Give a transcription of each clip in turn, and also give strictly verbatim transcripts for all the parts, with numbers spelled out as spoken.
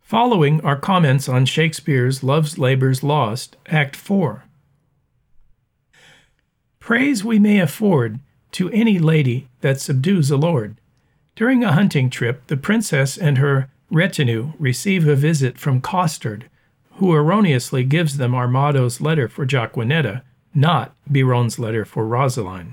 Following are comments on Shakespeare's Love's Labour's Lost, Act four. Praise we may afford to any lady that subdues a lord. During a hunting trip, the princess and her retinue receive a visit from Costard, who erroneously gives them Armado's letter for Jaquenetta, not Biron's letter for Rosaline.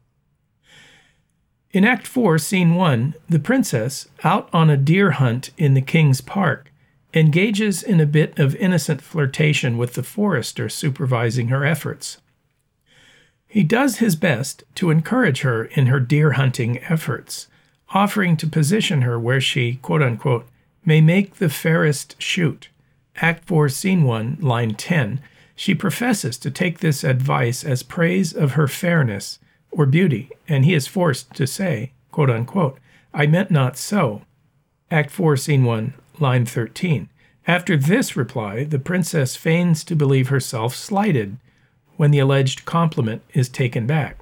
In Act four, Scene one, the princess, out on a deer hunt in the king's park, engages in a bit of innocent flirtation with the forester supervising her efforts. He does his best to encourage her in her deer hunting efforts, offering to position her where she, quote-unquote, may make the fairest shoot. Act four, Scene one, line ten, she professes to take this advice as praise of her fairness or beauty, and he is forced to say, quote-unquote, I meant not so. Act four, Scene one, line thirteen. After this reply, the princess feigns to believe herself slighted when the alleged compliment is taken back.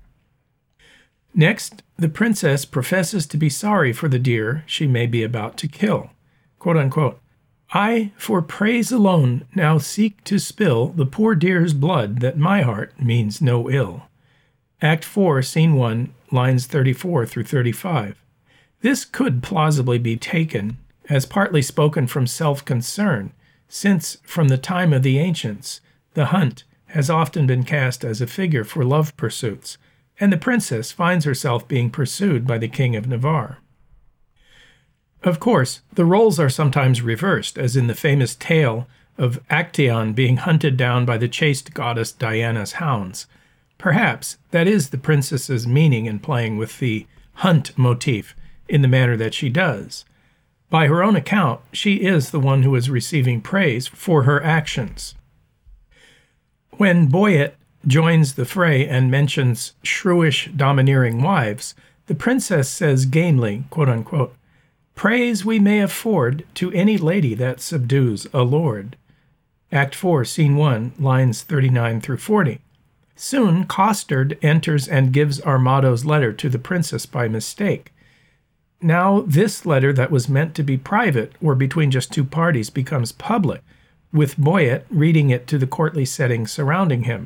Next, the princess professes to be sorry for the deer she may be about to kill. Quote-unquote, I, for praise alone, now seek to spill the poor deer's blood that my heart means no ill. Act four, Scene one, lines thirty-four through thirty-five. This could plausibly be taken as partly spoken from self-concern, since from the time of the ancients, the hunt has often been cast as a figure for love pursuits, and the princess finds herself being pursued by the King of Navarre. Of course, the roles are sometimes reversed, as in the famous tale of Actaeon being hunted down by the chaste goddess Diana's hounds. Perhaps that is the princess's meaning in playing with the hunt motif in the manner that she does. By her own account, she is the one who is receiving praise for her actions. When Boyet joins the fray and mentions shrewish, domineering wives, the princess says gamely, quote-unquote, praise we may afford to any lady that subdues a lord. Act four, Scene one, lines thirty-nine through forty. Soon Costard enters and gives Armado's letter to the princess by mistake. Now this letter that was meant to be private or between just two parties becomes public, with Boyet reading it to the courtly setting surrounding him.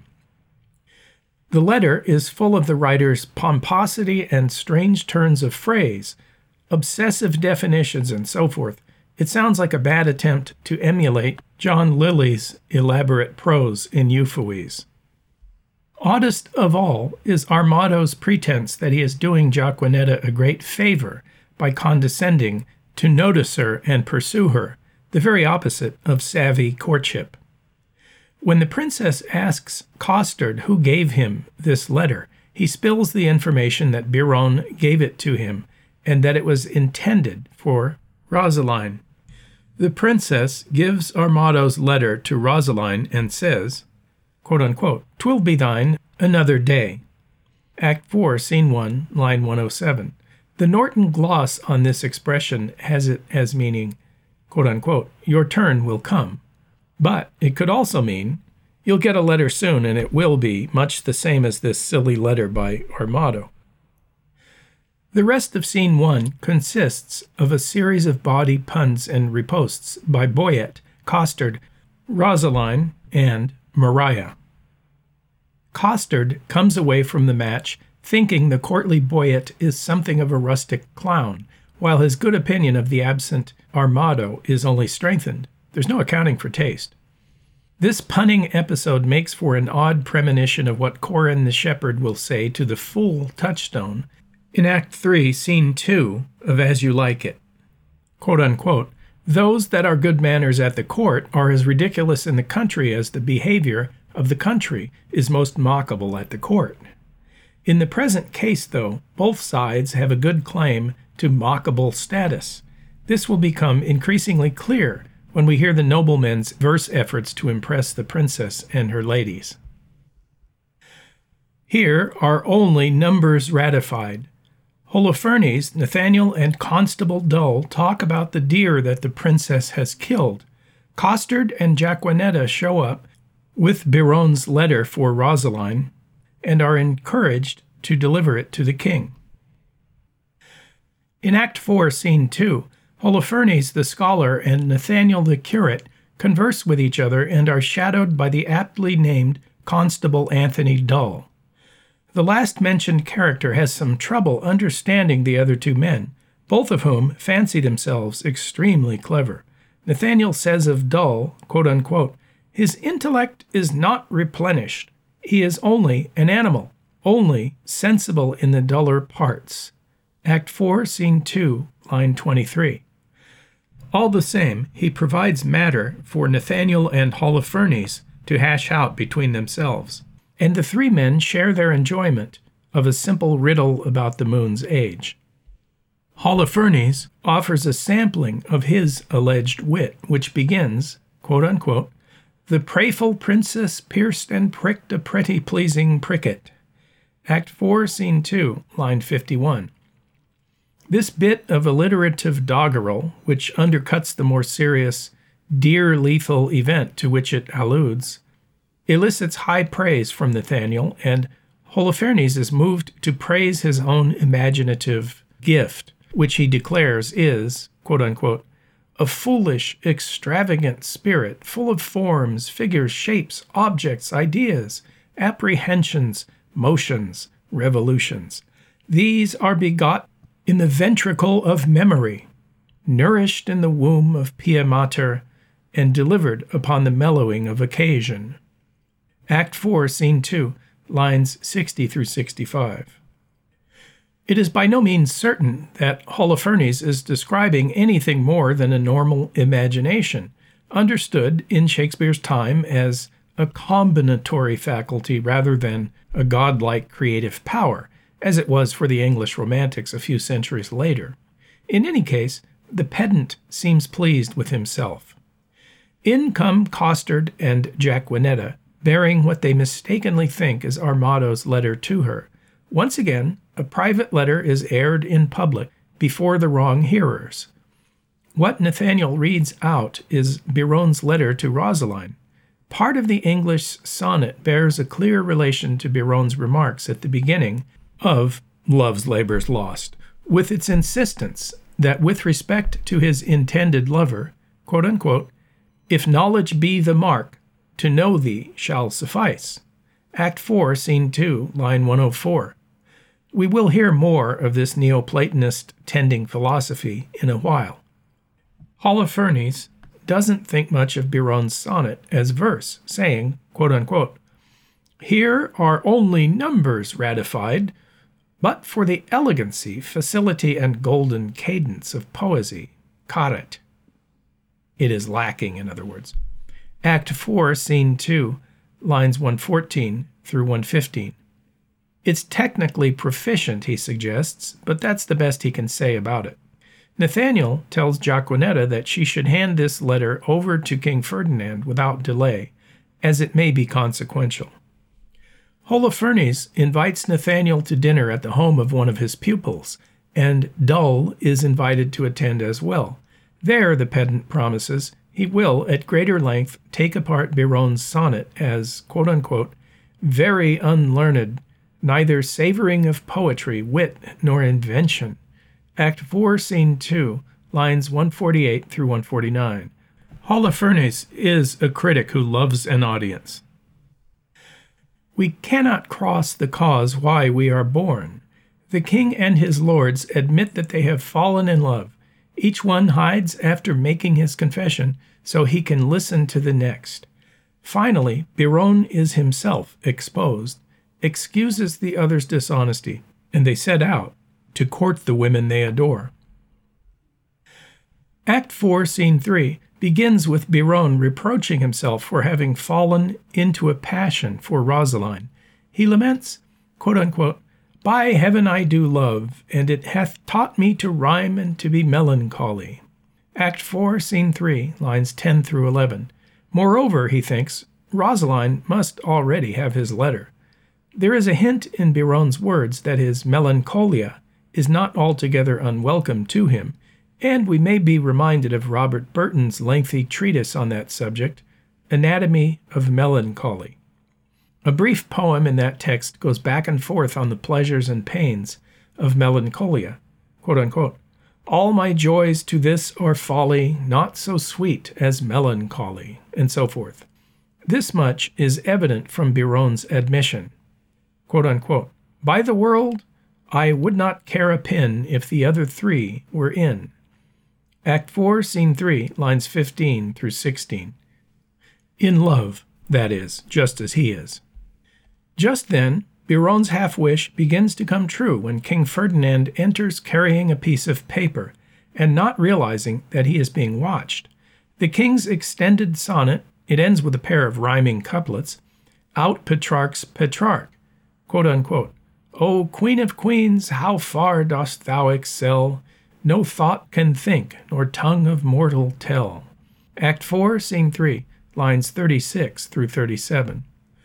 The letter is full of the writer's pomposity and strange turns of phrase, obsessive definitions, and so forth. It sounds like a bad attempt to emulate John Lyly's elaborate prose in Euphues. Oddest of all is Armado's pretense that he is doing Jaquenetta a great favor by condescending to notice her and pursue her, the very opposite of savvy courtship. When the princess asks Costard who gave him this letter, he spills the information that Biron gave it to him and that it was intended for Rosaline. The princess gives Armado's letter to Rosaline and says, quote-unquote, "'Twill be thine another day." Act four, Scene one, line one oh seven. The Norton gloss on this expression has it as meaning, quote-unquote, "Your turn will come." But it could also mean, you'll get a letter soon and it will be much the same as this silly letter by Armado. The rest of Scene one consists of a series of bawdy puns and ripostes by Boyet, Costard, Rosaline, and Maria. Costard comes away from the match thinking the courtly Boyet is something of a rustic clown, while his good opinion of the absent Armado is only strengthened. There's no accounting for taste. This punning episode makes for an odd premonition of what Corin the shepherd will say to the fool Touchstone in Act three, Scene two of As You Like It. Quote-unquote, "Those that are good manners at the court are as ridiculous in the country as the behavior of the country is most mockable at the court." In the present case, though, both sides have a good claim to mockable status. This will become increasingly clear when we hear the noblemen's verse efforts to impress the princess and her ladies. Here are only numbers ratified. Holofernes, Nathaniel, and Constable Dull talk about the deer that the princess has killed. Costard and Jaquenetta show up with Biron's letter for Rosaline and are encouraged to deliver it to the king. In Act four, Scene two, Holofernes the scholar and Nathaniel the curate converse with each other and are shadowed by the aptly named Constable Anthony Dull. The last mentioned character has some trouble understanding the other two men, both of whom fancy themselves extremely clever. Nathaniel says of Dull, quote unquote, "His intellect is not replenished. He is only an animal, only sensible in the duller parts." Act four, Scene two, line twenty-three. All the same, he provides matter for Nathaniel and Holofernes to hash out between themselves, and the three men share their enjoyment of a simple riddle about the moon's age. Holofernes offers a sampling of his alleged wit, which begins, quote unquote, "The prayful princess pierced and pricked a pretty pleasing pricket." Act four, Scene two, line fifty-one. This bit of alliterative doggerel, which undercuts the more serious, dear-lethal event to which it alludes, elicits high praise from Nathaniel, and Holofernes is moved to praise his own imaginative gift, which he declares is, quote unquote, "a foolish, extravagant spirit, full of forms, figures, shapes, objects, ideas, apprehensions, motions, revolutions. These are begot in the ventricle of memory, nourished in the womb of Pia Mater, and delivered upon the mellowing of occasion." Act four, Scene two, lines sixty through sixty-five. It is by no means certain that Holofernes is describing anything more than a normal imagination, understood in Shakespeare's time as a combinatory faculty rather than a godlike creative power, as it was for the English Romantics a few centuries later. In any case, the pedant seems pleased with himself. In come Costard and Jacquinetta, bearing what they mistakenly think is Armado's letter to her. Once again, a private letter is aired in public before the wrong hearers. What Nathaniel reads out is Biron's letter to Rosaline. Part of the English sonnet bears a clear relation to Biron's remarks at the beginning of Love's Labour's Lost, with its insistence that with respect to his intended lover, quote unquote, "if knowledge be the mark, to know thee shall suffice." Act four, Scene two, line one oh four. We will hear more of this Neoplatonist tending philosophy in a while. Holofernes doesn't think much of Biron's sonnet as verse, saying, quote unquote, "Here are only numbers ratified, but for the elegancy, facility, and golden cadence of poesy, caret." It is lacking, in other words. Act four, Scene two, lines one fourteen through one fifteen. It's technically proficient, he suggests, but that's the best he can say about it. Nathaniel tells Jacquinetta that she should hand this letter over to King Ferdinand without delay, as it may be consequential. Holofernes invites Nathaniel to dinner at the home of one of his pupils, and Dull is invited to attend as well. There, the pedant promises, he will, at greater length, take apart Biron's sonnet as, quote unquote, "very unlearned, neither savouring of poetry, wit, nor invention." Act four, Scene two, lines one forty-eight through one forty-nine. Holofernes is a critic who loves an audience. "We cannot cross the cause why we are born. The king and his lords admit that they have fallen in love. Each one hides after making his confession so he can listen to the next. Finally, Biron is himself exposed, excuses the other's dishonesty, and they set out to court the women they adore." Act four, Scene three begins with Biron reproaching himself for having fallen into a passion for Rosaline. He laments, quote unquote, "By heaven I do love, and it hath taught me to rhyme and to be melancholy." Act four, Scene three, lines ten through eleven. Moreover, he thinks, Rosaline must already have his letter. There is a hint in Biron's words that his melancholia is not altogether unwelcome to him, and we may be reminded of Robert Burton's lengthy treatise on that subject, Anatomy of Melancholy. A brief poem in that text goes back and forth on the pleasures and pains of melancholia. Quote unquote, All my joys to this are folly, not so sweet as melancholy, and so forth. This much is evident from Biron's admission. Quote unquote, by the world, I would not care a pin if the other three were in. Act four, Scene three, lines fifteen through sixteen. In love, that is, just as he is. Just then, Biron's half-wish begins to come true when King Ferdinand enters carrying a piece of paper, and not realizing that he is being watched. The king's extended sonnet, it ends with a pair of rhyming couplets, out Petrarch's Petrarch, quote unquote, O Queen of Queens, how far dost thou excel? No thought can think, nor tongue of mortal tell. Act four, Scene three, lines thirty-six through thirty-seven.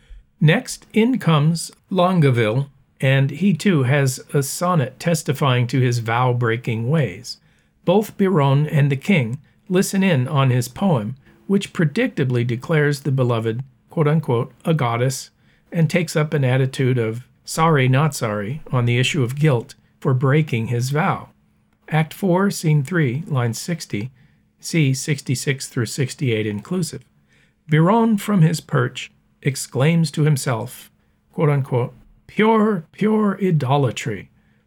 Next, in comes Longueville, and he too has a sonnet testifying to his vow-breaking ways. Both Biron and the king listen in on his poem, which predictably declares the beloved, quote-unquote, a goddess, and takes up an attitude of sorry, not sorry, on the issue of guilt for breaking his vow. Act four, Scene three, line sixty, see sixty-six through sixty-eight inclusive. Biron, from his perch, exclaims to himself, quote-unquote, pure, pure idolatry.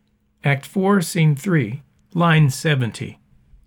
Act four, Scene three, line seventy.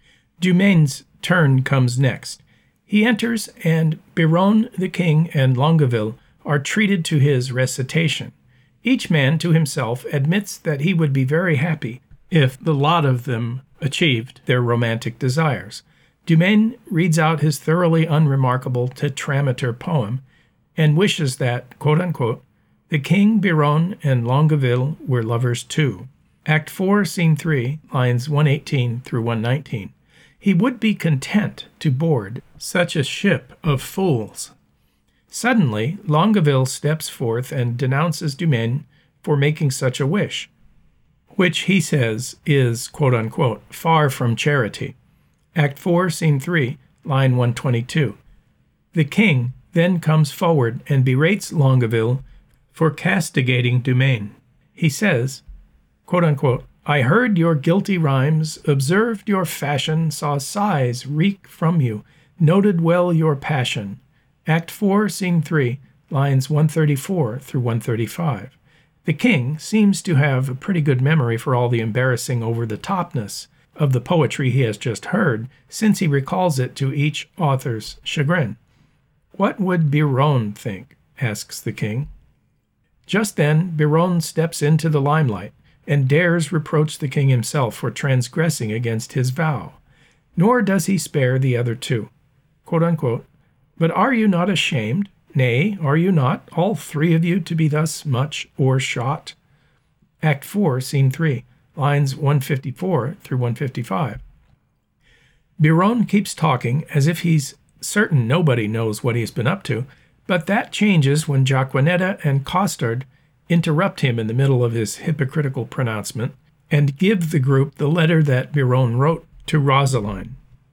Dumain's turn comes next. He enters, and Biron, the king, and Longueville are treated to his recitation. Each man to himself admits that he would be very happy if the lot of them achieved their romantic desires. Dumain reads out his thoroughly unremarkable tetrameter poem, and wishes that, quote-unquote, the king, Biron, and Longueville were lovers too. Act four, Scene three, lines one eighteen through one nineteen. He would be content to board such a ship of fools. Suddenly, Longueville steps forth and denounces Dumain for making such a wish, which he says is, quote-unquote, far from charity. Act four, Scene three, line one twenty-two. The king then comes forward and berates Longueville for castigating Dumain. He says, quote-unquote, I heard your guilty rhymes, observed your fashion, saw sighs reek from you, noted well your passion. Act four, Scene three, lines one thirty-four through one thirty-five. The king seems to have a pretty good memory for all the embarrassing over-the-topness of the poetry he has just heard, since he recalls it to each author's chagrin. What would Biron think? Asks the king. Just then, Biron steps into the limelight and dares reproach the king himself for transgressing against his vow. Nor does he spare the other two. Quote unquote, but are you not ashamed? Nay, are you not, all three of you, to be thus much o'ershot? Act four, Scene three, lines one fifty-four through one fifty-five. Biron keeps talking as if he's certain nobody knows what he's been up to, but that changes when Jaquenetta and Costard interrupt him in the middle of his hypocritical pronouncement and give the group the letter that Biron wrote to Rosaline.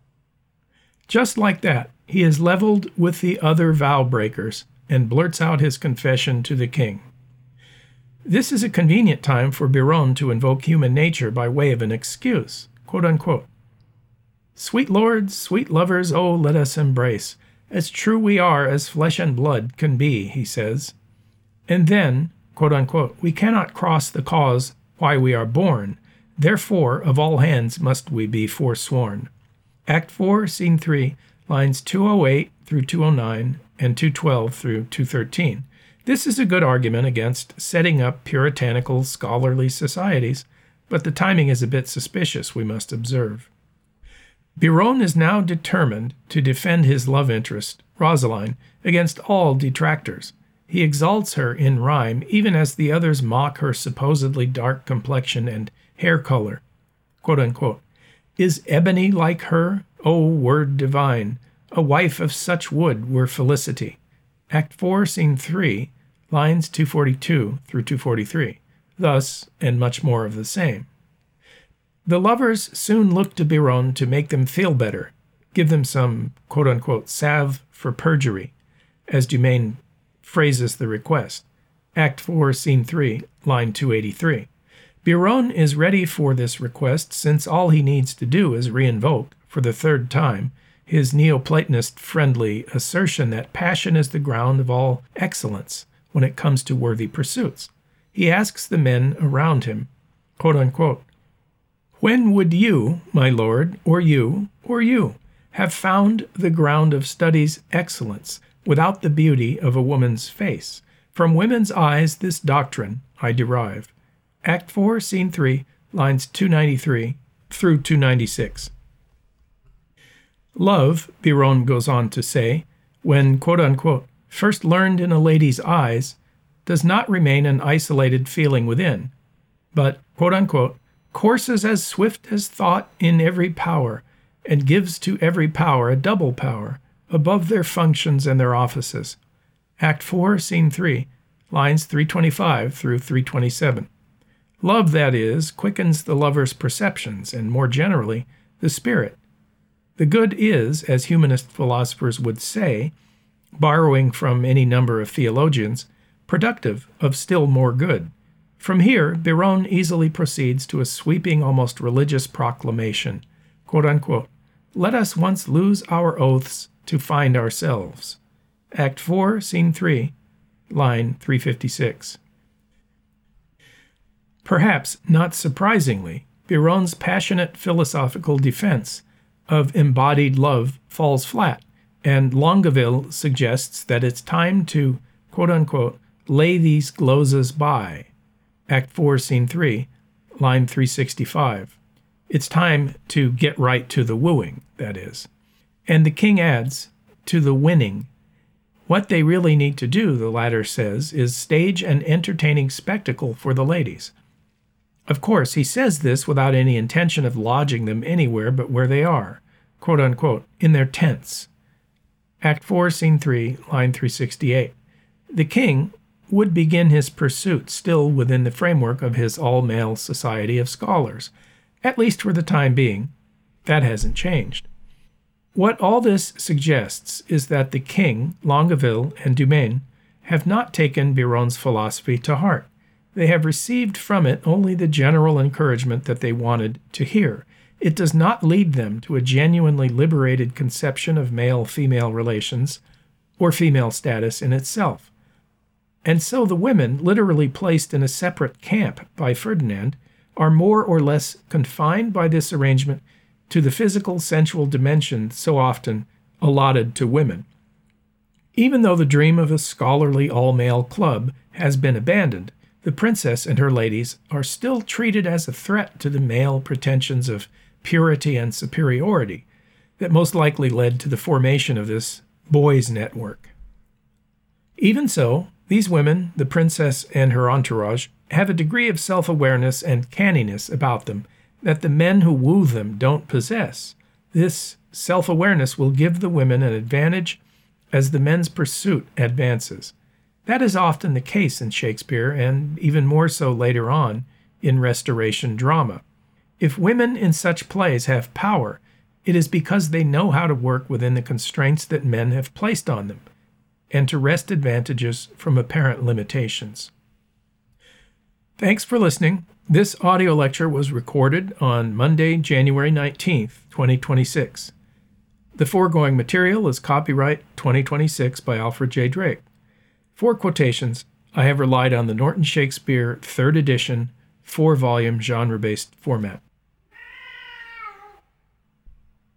Just like that, he is leveled with the other vow-breakers and blurts out his confession to the king. This is a convenient time for Biron to invoke human nature by way of an excuse, quote unquote. Sweet lords, sweet lovers, oh, let us embrace. As true we are as flesh and blood can be, he says. And then, quote unquote, we cannot cross the cause why we are born. Therefore, of all hands must we be forsworn. Act four, Scene three, lines two oh eight through two oh nine and two twelve through two thirteen. This is a good argument against setting up puritanical scholarly societies, but the timing is a bit suspicious, we must observe. Biron is now determined to defend his love interest, Rosaline, against all detractors. He exalts her in rhyme, even as the others mock her supposedly dark complexion and hair color. Quote unquote, is ebony like her? O word divine! A wife of such wood were felicity. Act four, Scene three, lines two forty-two through two forty-three. Thus, and much more of the same. The lovers soon look to Biron to make them feel better, give them some quote-unquote salve for perjury, as Dumain phrases the request. Act four, Scene three, line two eighty-three. Biron is ready for this request, since all he needs to do is reinvoke, for the third time, his Neoplatonist-friendly assertion that passion is the ground of all excellence when it comes to worthy pursuits. He asks the men around him, quote unquote, "When would you, my lord, or you, or you, have found the ground of study's excellence without the beauty of a woman's face? From women's eyes this doctrine I derive." Act four, Scene three, lines two ninety-three through two ninety-six. Love, Biron goes on to say, when, quote unquote, first learned in a lady's eyes, does not remain an isolated feeling within, but, quote unquote, courses as swift as thought in every power, and gives to every power a double power, above their functions and their offices. Act four, Scene three, lines three twenty-five through three twenty-seven. Love, that is, quickens the lover's perceptions, and more generally, the spirit. The good is, as humanist philosophers would say, borrowing from any number of theologians, productive of still more good. From here, Biron easily proceeds to a sweeping, almost religious proclamation, quote unquote, "Let us once lose our oaths to find ourselves." Act four, Scene three, line three fifty-six. Perhaps not surprisingly, Biron's passionate philosophical defense of embodied love falls flat, and Longueville suggests that it's time to, quote unquote, lay these glozes by. Act four, Scene three, line three sixty-five. It's time to get right to the wooing, that is. And the king adds, to the winning. What they really need to do, the latter says, is stage an entertaining spectacle for the ladies. Of course, he says this without any intention of lodging them anywhere but where they are, quote unquote, in their tents. Act four, Scene three, line three sixty-eight. The king would begin his pursuit still within the framework of his all-male society of scholars, at least for the time being. That hasn't changed. What all this suggests is that the king, Longueville, and Dumaine have not taken Biron's philosophy to heart. They have received from it only the general encouragement that they wanted to hear. It does not lead them to a genuinely liberated conception of male-female relations or female status in itself. And so the women, literally placed in a separate camp by Ferdinand, are more or less confined by this arrangement to the physical, sensual dimension so often allotted to women. Even though the dream of a scholarly all-male club has been abandoned, the princess and her ladies are still treated as a threat to the male pretensions of purity and superiority that most likely led to the formation of this boys' network. Even so, these women, the princess and her entourage, have a degree of self-awareness and canniness about them that the men who woo them don't possess. This self-awareness will give the women an advantage as the men's pursuit advances. That is often the case in Shakespeare, and even more so later on in Restoration drama. If women in such plays have power, it is because they know how to work within the constraints that men have placed on them, and to wrest advantages from apparent limitations. Thanks for listening. This audio lecture was recorded on Monday, January nineteenth, twenty twenty-six. The foregoing material is copyright twenty twenty-six by Alfred J. Drake. For quotations, I have relied on the Norton Shakespeare third edition, four-volume genre-based format.